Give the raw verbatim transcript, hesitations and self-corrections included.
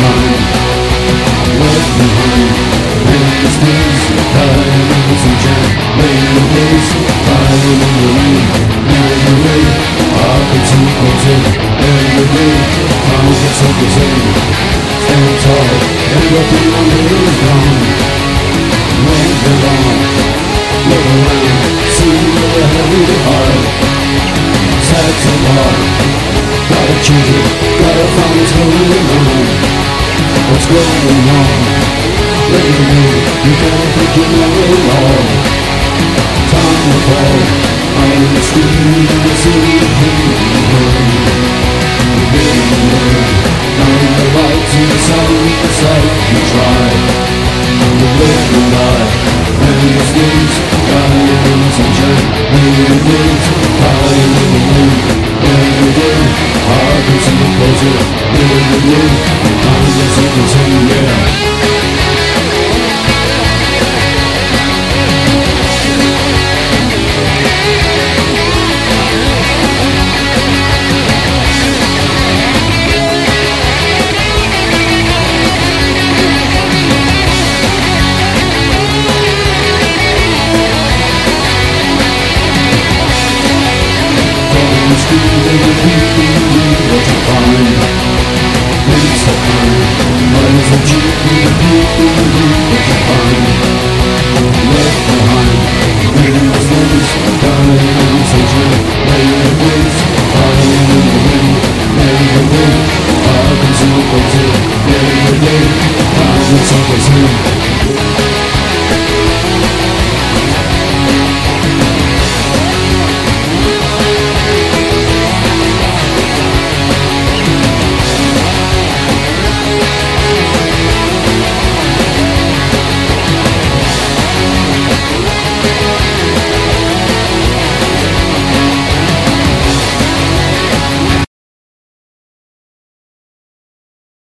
time left behind. And the streets, diamonds and gems, rainbow days, flying in the rain. Every day, I can see what's in. Every day, found yourself the same. Stand tall, everything on me is gone. Won't be long, look around, see where the heavy heart. Sad so hard, gotta change it, gotta find what's going on. What's going on? Let me know, you gotta think you know it all. Time will fall, I'm in the street, in the city, in the world. You're getting the word, now the lights in the sun, the sight you try. And the live and die, and the streets, diamonds and gems, rainy days, flying in the wind. Every day, I can see closer, every day,